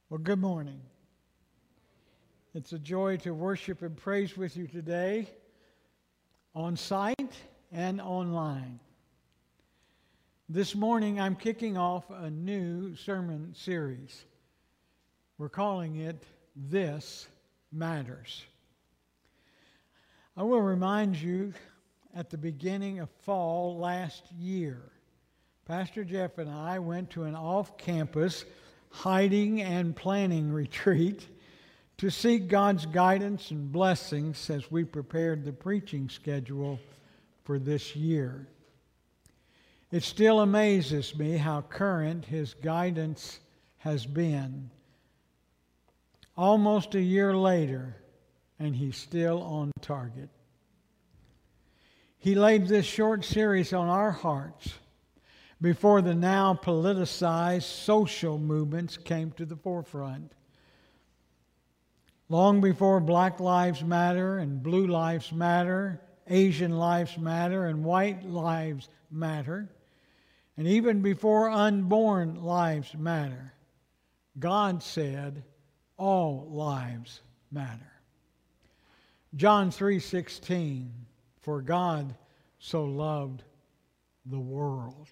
Well, good morning. It's a joy to worship and praise with you today, on site and online. This morning I'm kicking off a new sermon series. We're calling it This Matters. I will remind you, at the beginning of fall last year, Pastor Jeff and I went to an off-campus hiding and planning retreat to seek God's guidance and blessings as we prepared the preaching schedule for this year. It still amazes me how current His guidance has been. Almost a year later, and He's still on target. He laid this short series on our hearts before the now politicized social movements came to the forefront. Long before Black Lives Matter and Blue Lives Matter, Asian Lives Matter and White Lives Matter, and even before unborn lives matter, God said, all lives matter. John 3:16, for God so loved the world.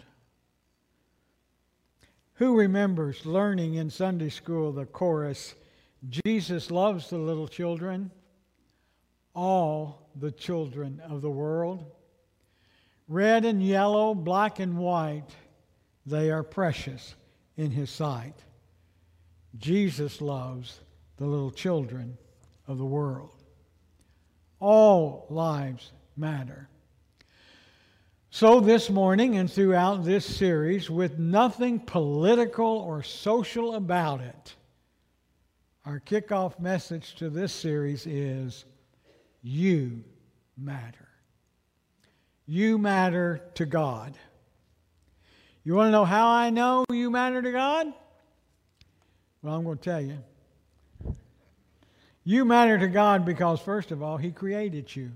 Who remembers learning in Sunday school the chorus, Jesus loves the little children, all the children of the world? Red and yellow, black and white, they are precious in His sight. Jesus loves the little children of the world. All lives matter. So this morning and throughout this series, with nothing political or social about it, our kickoff message to this series is, you matter. You matter to God. You want to know how I know you matter to God? Well, I'm going to tell you. You matter to God because, first of all, He created you.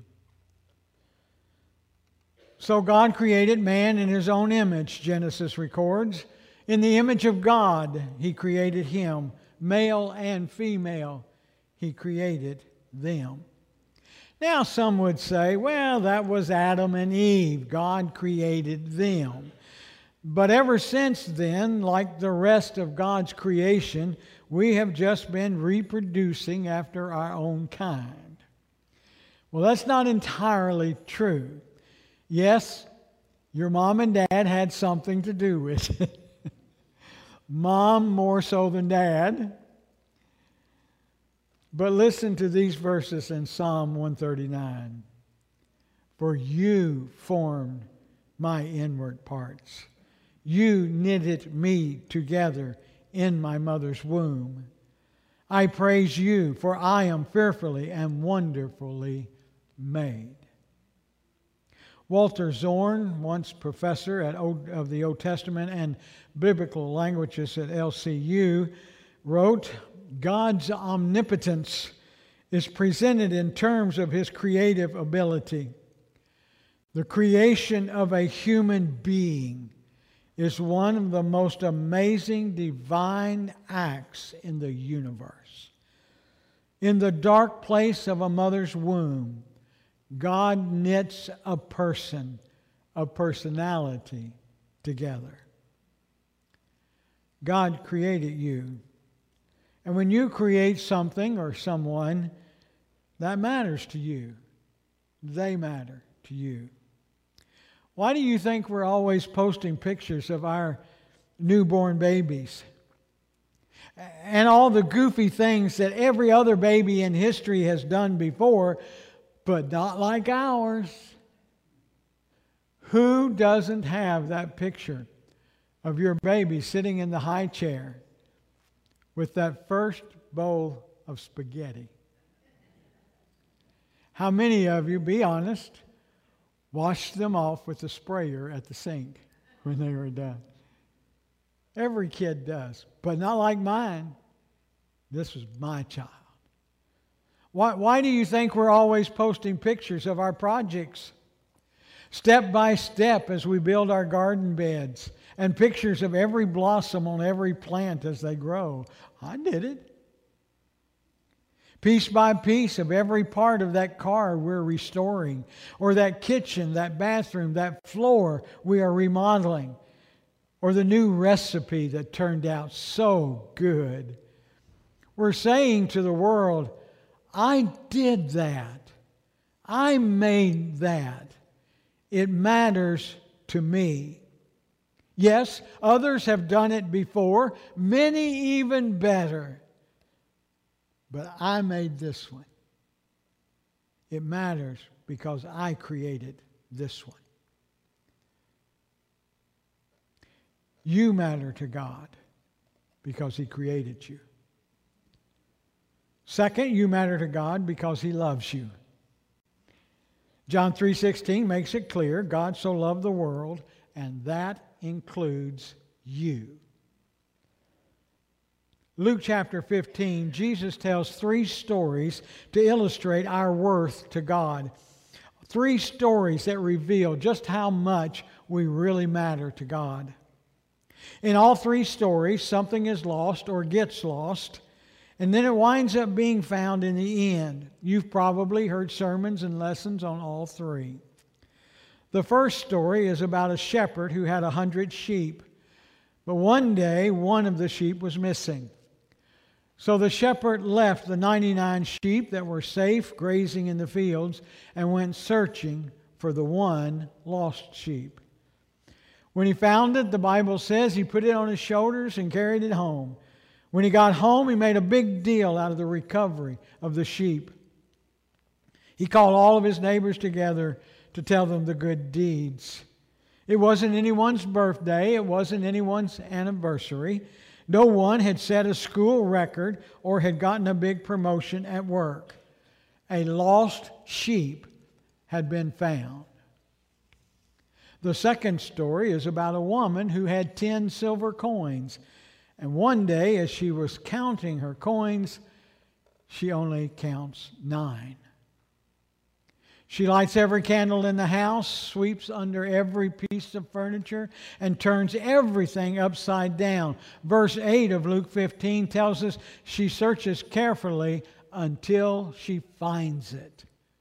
So God created man in His own image, Genesis records. In the image of God, He created him. Male and female, He created them. Now some would say, well, that was Adam and Eve. God created them. But ever since then, like the rest of God's creation, we have just been reproducing after our own kind. Well, that's not entirely true. Yes, your mom and dad had something to do with it. Mom more so than dad. But listen to these verses in Psalm 139. For you formed my inward parts. You knitted me together in my mother's womb. I praise you, for I am fearfully and wonderfully made. Walter Zorn, once professor of the Old Testament and biblical languages at LCU, wrote, God's omnipotence is presented in terms of His creative ability. The creation of a human being is one of the most amazing divine acts in the universe. In the dark place of a mother's womb, God knits a person, a personality together. God created you. And when you create something or someone, that matters to you. They matter to you. Why do you think we're always posting pictures of our newborn babies? And all the goofy things that every other baby in history has done before, but not like ours. Who doesn't have that picture of your baby sitting in the high chair with that first bowl of spaghetti? How many of you, be honest, washed them off with the sprayer at the sink when they were done? Every kid does, but not like mine. This was my child. Why do you think we're always posting pictures of our projects? Step by step as we build our garden beds, and pictures of every blossom on every plant as they grow. I did it. Piece by piece of every part of that car we're restoring, or that kitchen, that bathroom, that floor we are remodeling, or the new recipe that turned out so good. We're saying to the world, I did that. I made that. It matters to me. Yes, others have done it before, many even better. But I made this one. It matters because I created this one. You matter to God because He created you. Second, you matter to God because He loves you. John 3:16 makes it clear, God so loved the world, and that includes you. Luke chapter 15, Jesus tells 3 stories to illustrate our worth to God. 3 stories that reveal just how much we really matter to God. In all 3 stories, something is lost or gets lost, and then it winds up being found in the end. You've probably heard sermons and lessons on all 3. The first story is about a shepherd who had 100 sheep, but one day one of the sheep was missing. So the shepherd left the 99 sheep that were safe grazing in the fields and went searching for the one lost sheep. When he found it, the Bible says he put it on his shoulders and carried it home. When he got home, he made a big deal out of the recovery of the sheep. He called all of his neighbors together to tell them the good deeds. It wasn't anyone's birthday. It wasn't anyone's anniversary. No one had set a school record or had gotten a big promotion at work. A lost sheep had been found. The second story is about a woman who had 10 silver coins. And one day, as she was counting her coins, she only counts 9. She lights every candle in the house, sweeps under every piece of furniture, and turns everything upside down. Verse 8 of Luke 15 tells us she searches carefully until she finds it.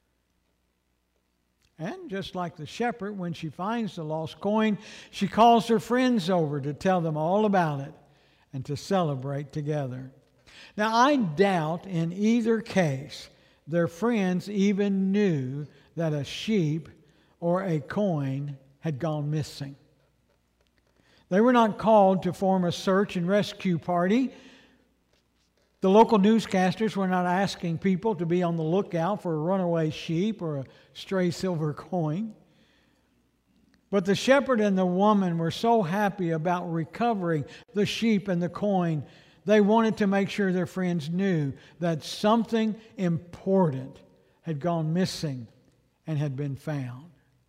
And just like the shepherd, when she finds the lost coin, she calls her friends over to tell them all about it and to celebrate together. Now, I doubt in either case their friends even knew that a sheep or a coin had gone missing. They were not called to form a search and rescue party. The local newscasters were not asking people to be on the lookout for a runaway sheep or a stray silver coin. But the shepherd and the woman were so happy about recovering the sheep and the coin, they wanted to make sure their friends knew that something important had gone missing and had been found.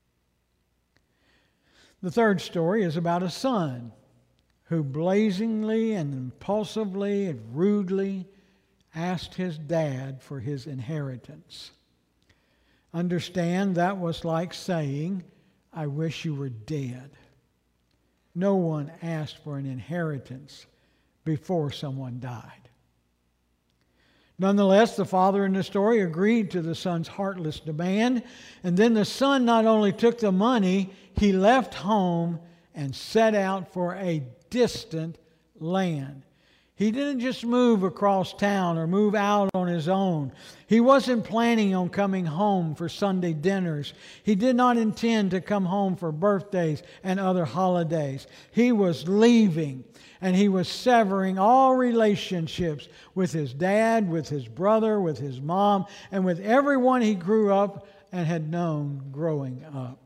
The third story is about a son who blazingly and impulsively and rudely asked his dad for his inheritance. Understand, that was like saying, I wish you were dead. No one asked for an inheritance before someone died. Nonetheless, the father in the story agreed to the son's heartless demand, and then the son not only took the money, he left home and set out for a distant land. He didn't just move across town or move out on his own. He wasn't planning on coming home for Sunday dinners. He did not intend to come home for birthdays and other holidays. He was leaving, and he was severing all relationships with his dad, with his brother, with his mom, and with everyone he grew up and had known growing up.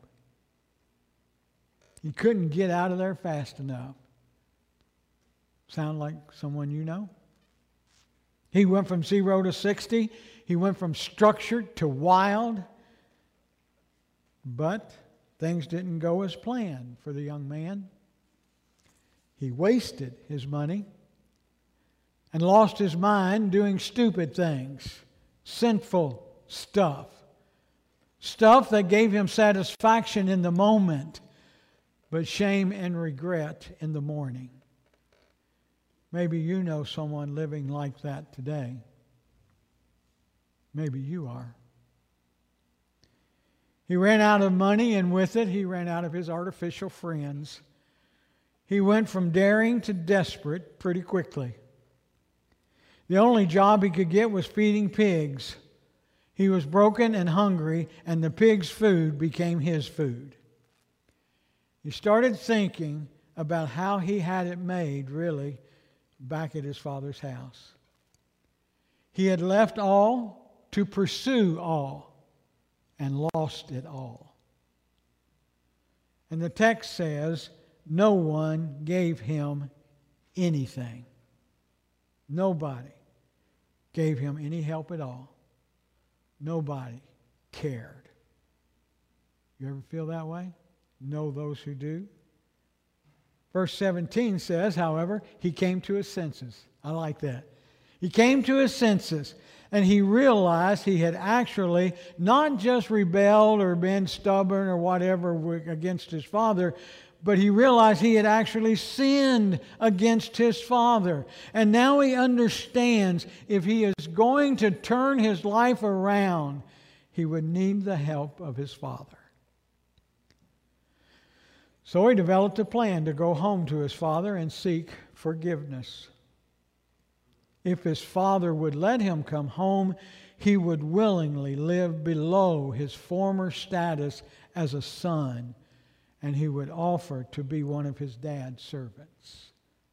He couldn't get out of there fast enough. Sound like someone you know? He went from 0 to 60. He went from structured to wild. But things didn't go as planned for the young man. He wasted his money and lost his mind doing stupid things, sinful stuff. Stuff that gave him satisfaction in the moment, but shame and regret in the morning. Maybe you know someone living like that today. Maybe you are. He ran out of money, and with it, he ran out of his artificial friends. He went from daring to desperate pretty quickly. The only job he could get was feeding pigs. He was broken and hungry, and the pigs' food became his food. He started thinking about how he had it made, really, back at his father's house. He had left all to pursue all and lost it all. And the text says, no one gave him anything. Nobody gave him any help at all. Nobody cared. You ever feel that way? Know those who do? Verse 17 says, however, he came to his senses. I like that. He came to his senses, and he realized he had actually not just rebelled or been stubborn or whatever against his father, but he realized he had actually sinned against his father. And now he understands if he is going to turn his life around, he would need the help of his father. So he developed a plan to go home to his father and seek forgiveness. If his father would let him come home, he would willingly live below his former status as a son, and he would offer to be one of his dad's servants.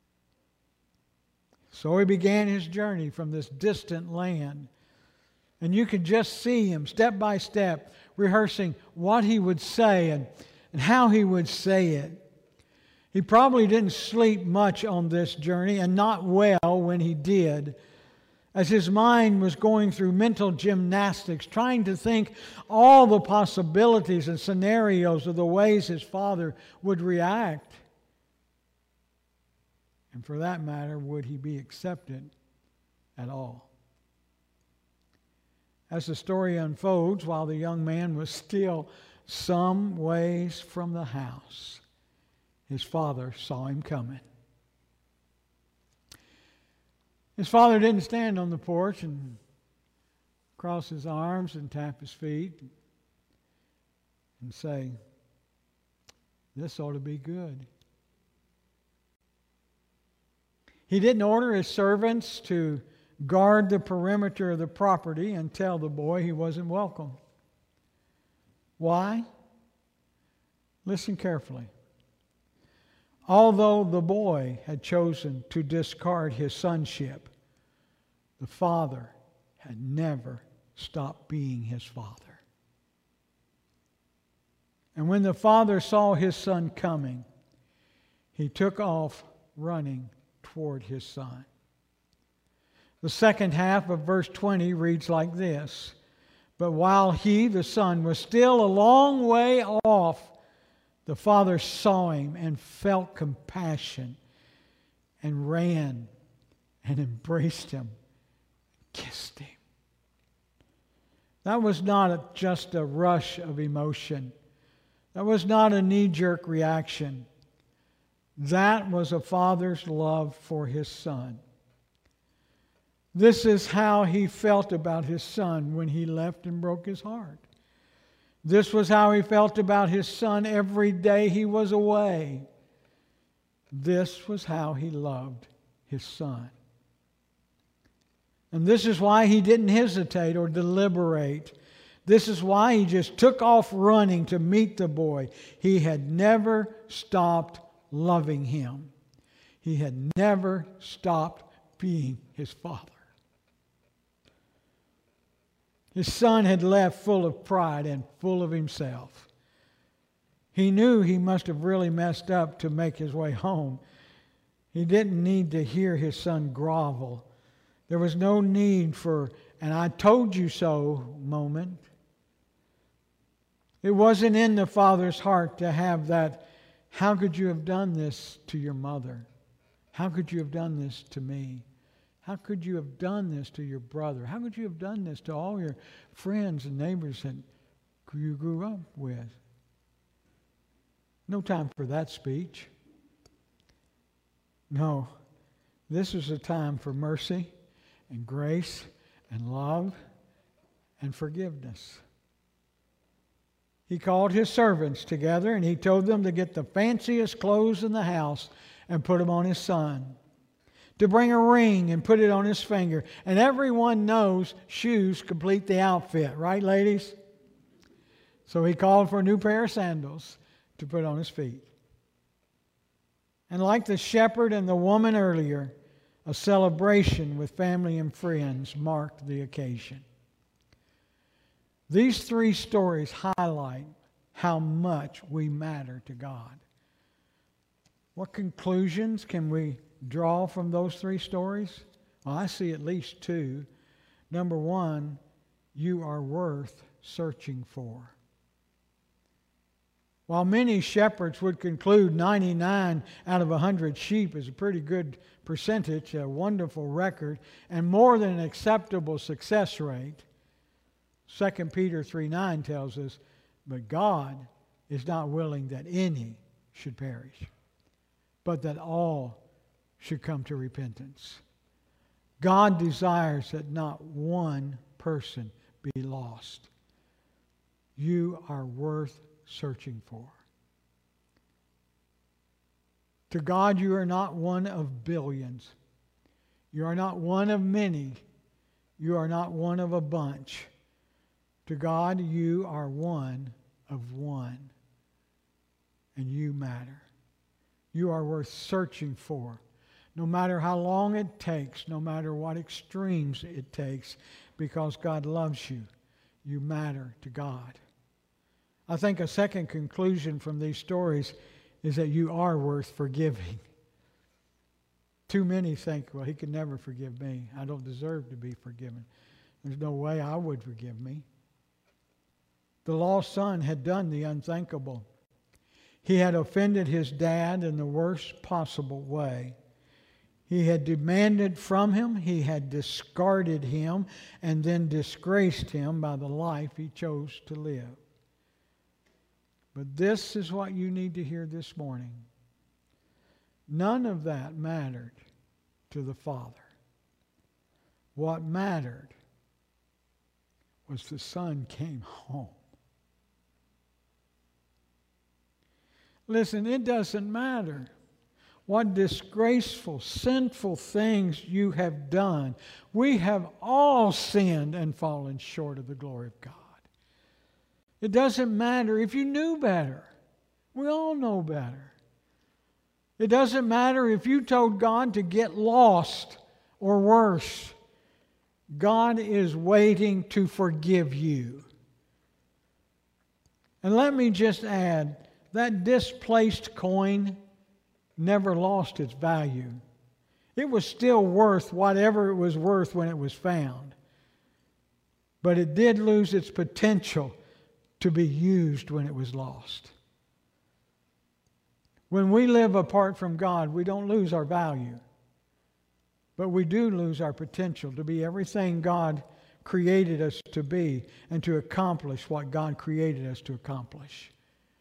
So he began his journey from this distant land. And you could just see him step by step rehearsing what he would say and how he would say it. He probably didn't sleep much on this journey, and not well when he did, as his mind was going through mental gymnastics, trying to think all the possibilities and scenarios of the ways his father would react. And for that matter, would he be accepted at all? As the story unfolds, while the young man was still some ways from the house, his father saw him coming. His father didn't stand on the porch and cross his arms and tap his feet and say, "This ought to be good." He didn't order his servants to guard the perimeter of the property and tell the boy he wasn't welcome. Why? Listen carefully. Although the boy had chosen to discard his sonship, the father had never stopped being his father. And when the father saw his son coming, he took off running toward his son. The second half of verse 20 reads like this: "But while he, the son, was still a long way off, the father saw him and felt compassion and ran and embraced him, kissed him." That was not just a rush of emotion. That was not a knee-jerk reaction. That was a father's love for his son. This is how he felt about his son when he left and broke his heart. This was how he felt about his son every day he was away. This was how he loved his son. And this is why he didn't hesitate or deliberate. This is why he just took off running to meet the boy. He had never stopped loving him. He had never stopped being his father. His son had left full of pride and full of himself. He knew he must have really messed up to make his way home. He didn't need to hear his son grovel. There was no need for an "I told you so" moment. It wasn't in the father's heart to have that, "How could you have done this to your mother? How could you have done this to me? How could you have done this to your brother? How could you have done this to all your friends and neighbors that you grew up with?" No time for that speech. No, this is a time for mercy and grace and love and forgiveness. He called his servants together and he told them to get the fanciest clothes in the house and put them on his son. To bring a ring and put it on his finger. And everyone knows shoes complete the outfit, right, ladies? So he called for a new pair of sandals to put on his feet. And like the shepherd and the woman earlier, a celebration with family and friends marked the occasion. These three stories highlight how much we matter to God. What conclusions can we draw from those three stories? Well, I see at least two. Number one, you are worth searching for. While many shepherds would conclude 99 out of 100 sheep is a pretty good percentage, a wonderful record, and more than an acceptable success rate, 2 Peter 3:9 tells us, but God is not willing that any should perish, but that all should come to repentance. God desires that not one person be lost. You are worth searching for. To God, you are not one of billions. You are not one of many. You are not one of a bunch. To God, you are one of one. And you matter. You are worth searching for. No matter how long it takes, no matter what extremes it takes, because God loves you, you matter to God. I think a second conclusion from these stories is that you are worth forgiving. Too many think, well, he could never forgive me. I don't deserve to be forgiven. There's no way I would forgive me. The lost son had done the unthinkable. He had offended his dad in the worst possible way. He had demanded from him, he had discarded him, and then disgraced him by the life he chose to live. But this is what you need to hear this morning. None of that mattered to the Father. What mattered was the Son came home. Listen, it doesn't matter what disgraceful, sinful things you have done. We have all sinned and fallen short of the glory of God. It doesn't matter if you knew better. We all know better. It doesn't matter if you told God to get lost or worse. God is waiting to forgive you. And let me just add, that displaced coin never lost its value. It was still worth whatever it was worth when it was found. But it did lose its potential to be used when it was lost. When we live apart from God, we don't lose our value. But we do lose our potential to be everything God created us to be and to accomplish what God created us to accomplish.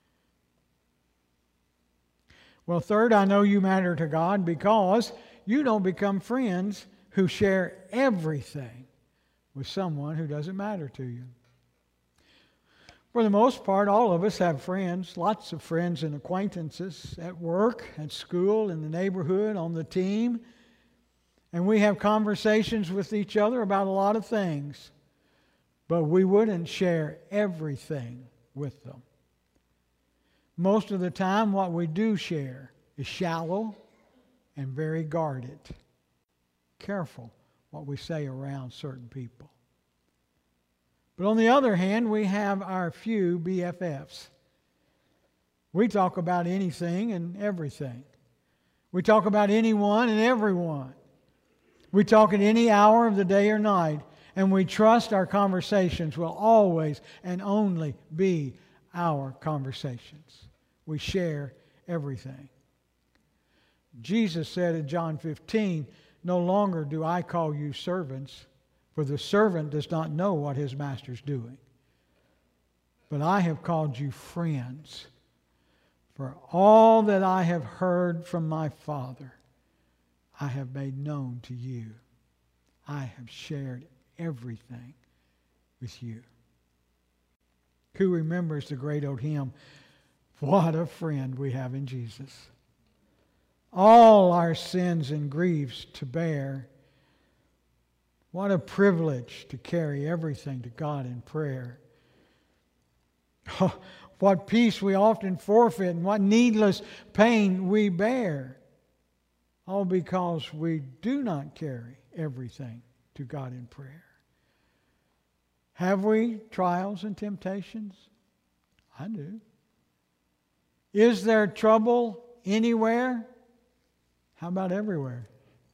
Well, third, I know you matter to God because you don't become friends who share everything with someone who doesn't matter to you. For the most part, all of us have friends, lots of friends and acquaintances at work, at school, in the neighborhood, on the team. And we have conversations with each other about a lot of things. But we wouldn't share everything with them. Most of the time, what we do share is shallow and very guarded. Careful what we say around certain people. But on the other hand, we have our few BFFs. We talk about anything and everything. We talk about anyone and everyone. We talk at any hour of the day or night, and we trust our conversations will always and only be our conversations. We share everything. Jesus said in John 15, "No longer do I call you servants, for the servant does not know what his master's doing. But I have called you friends. For all that I have heard from my Father, I have made known to you. I have shared everything with you. Who remembers the great old hymn, What a Friend We Have in Jesus? All our sins and griefs to bear. What a privilege to carry everything to God in prayer. Oh, what peace we often forfeit and what needless pain we bear. All because we do not carry everything to God in prayer. Have we trials and temptations? I do. Is there trouble anywhere? How about everywhere?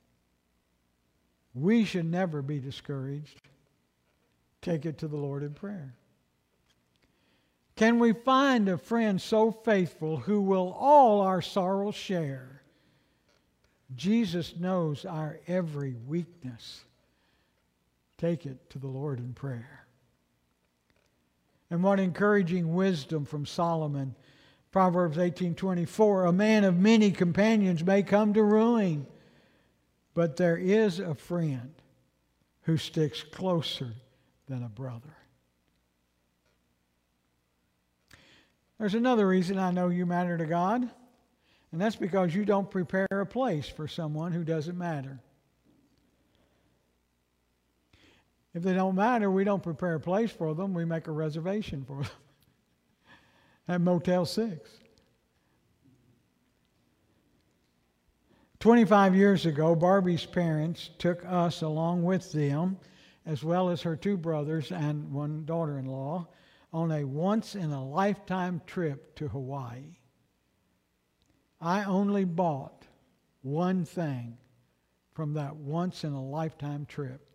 We should never be discouraged. Take it to the Lord in prayer. Can we find a friend so faithful who will all our sorrows share? Jesus knows our every weakness. Take it to the Lord in prayer. And what encouraging wisdom from Solomon. Proverbs 18:24, a man of many companions may come to ruin, but there is a friend who sticks closer than a brother. There's another reason I know you matter to God, and that's because you don't prepare a place for someone who doesn't matter. If they don't matter, we don't prepare a place for them. We make a reservation for them at Motel 6. 25 years ago, Barbie's parents took us along with them, as well as her two brothers and one daughter-in-law, on a once-in-a-lifetime trip to Hawaii. I only bought one thing from that once-in-a-lifetime trip.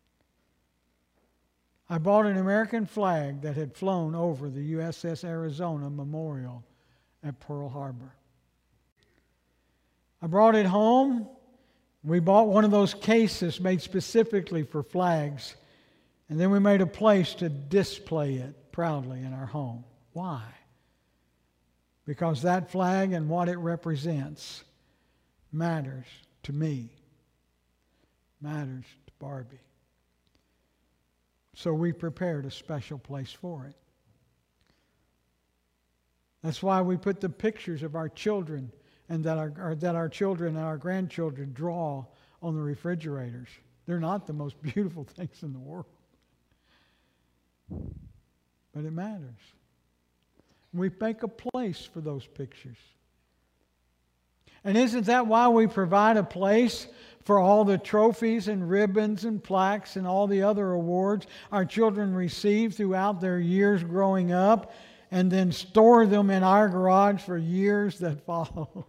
I bought an American flag that had flown over the USS Arizona Memorial at Pearl Harbor. I brought it home. We bought one of those cases made specifically for flags, and then we made a place to display it proudly in our home. Why? Because that flag and what it represents matters to me, matters to Barbie. So we prepared a special place for it. That's why we put the pictures of our children and that our children and our grandchildren draw on the refrigerators. They're not the most beautiful things in the world. But it matters. We make a place for those pictures. And isn't that why we provide a place for all the trophies and ribbons and plaques and all the other awards our children receive throughout their years growing up, and then store them in our garage for years that follow?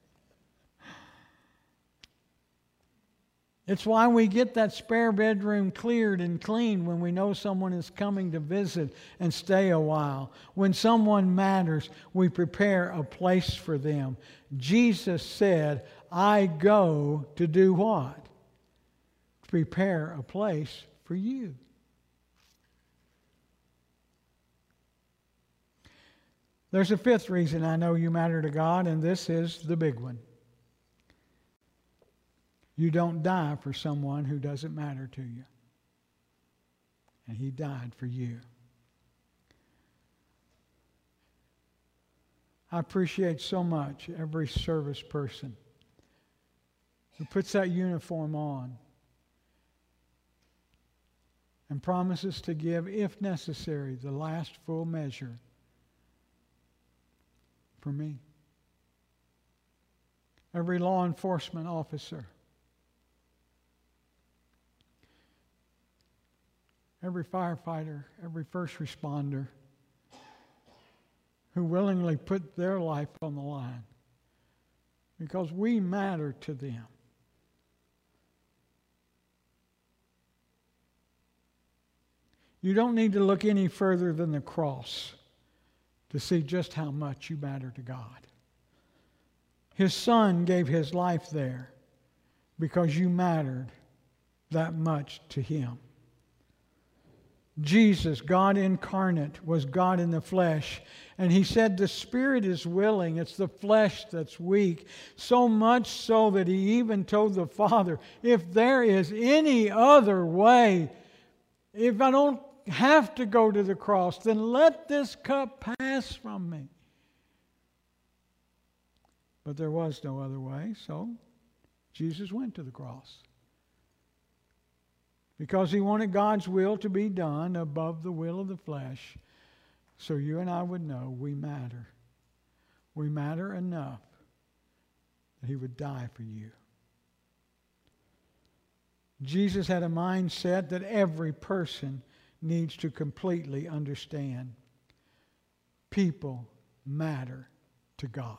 It's why we get that spare bedroom cleared and cleaned when we know someone is coming to visit and stay a while. When someone matters, we prepare a place for them. Jesus said, I go to do what? To prepare a place for you. There's a fifth reason I know you matter to God, and this is the big one. You don't die for someone who doesn't matter to you. And He died for you. I appreciate so much every service person who puts that uniform on and promises to give, if necessary, the last full measure for me. Every law enforcement officer, every firefighter, every first responder who willingly put their life on the line because we matter to them. You don't need to look any further than the cross to see just how much you matter to God. His Son gave His life there because you mattered that much to Him. Jesus, God incarnate, was God in the flesh. And he said the spirit is willing, it's the flesh that's weak. So much so that he even told the Father, if there is any other way, if I don't have to go to the cross, then let this cup pass from me. But there was no other way, so Jesus went to the cross. Because he wanted God's will to be done above the will of the flesh. So you and I would know we matter. We matter enough that he would die for you. Jesus had a mindset that every person needs to completely understand. People matter to God.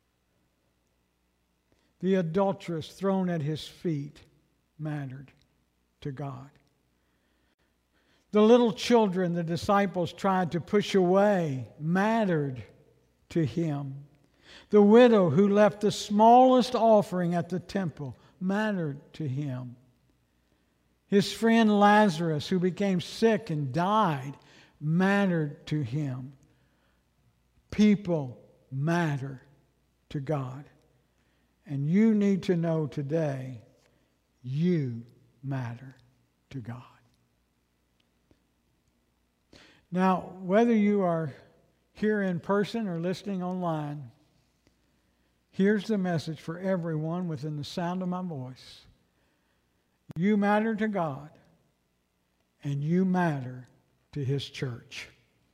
The adulteress thrown at his feet mattered to God. The little children the disciples tried to push away mattered to him. The widow who left the smallest offering at the temple mattered to him. His friend Lazarus, who became sick and died, mattered to him. People matter to God. And you need to know today, you matter to God. Now, whether you are here in person or listening online, here's the message for everyone within the sound of my voice. You matter to God, and you matter to his church.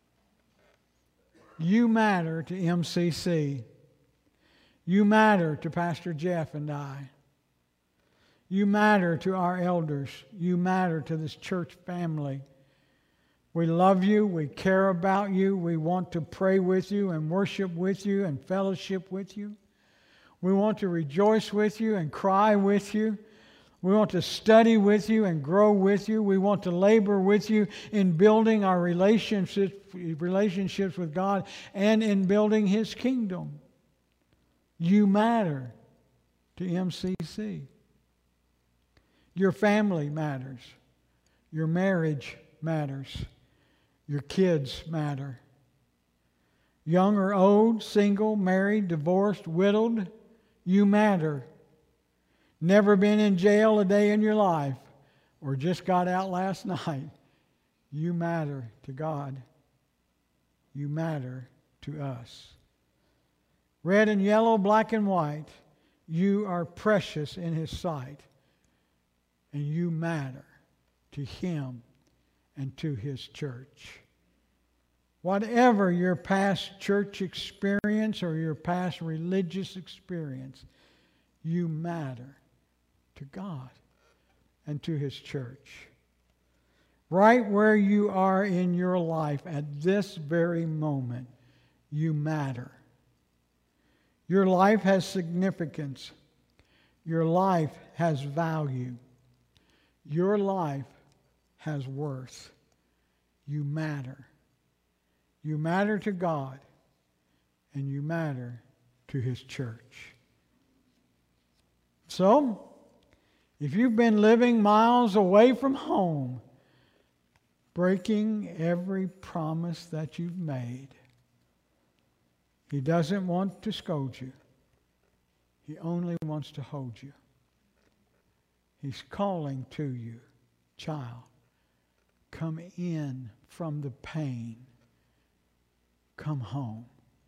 You matter to MCC. You matter to Pastor Jeff and I. You matter to our elders. You matter to this church family. We love you. We care about you. We want to pray with you and worship with you and fellowship with you. We want to rejoice with you and cry with you. We want to study with you and grow with you. We want to labor with you in building our relationships with God and in building his kingdom. You matter to MCC. Your family matters. Your marriage matters. Your kids matter. Young or old, single, married, divorced, widowed, you matter. Never been in jail a day in your life or just got out last night. You matter to God. You matter to us. Red and yellow, black and white, you are precious in his sight. And you matter to him and to his church. Whatever your past church experience or your past religious experience, you matter to God and to his church. Right where you are in your life at this very moment, you matter. Your life has significance. Your life has value. Your life has worth. You matter. You matter to God, and you matter to his church. So, if you've been living miles away from home, breaking every promise that you've made, he doesn't want to scold you. He only wants to hold you. He's calling to you, child, come in from the pain. Come home.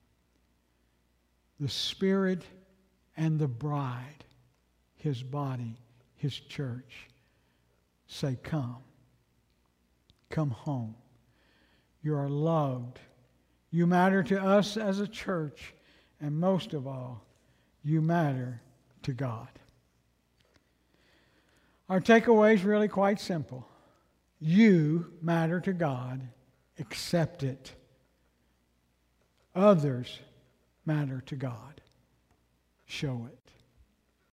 The Spirit and the bride, his body, his church, say, come. Come home. You are loved. You matter to us as a church, and most of all, you matter to God. Our takeaway is really quite simple. You matter to God. Accept it. Others matter to God. Show it.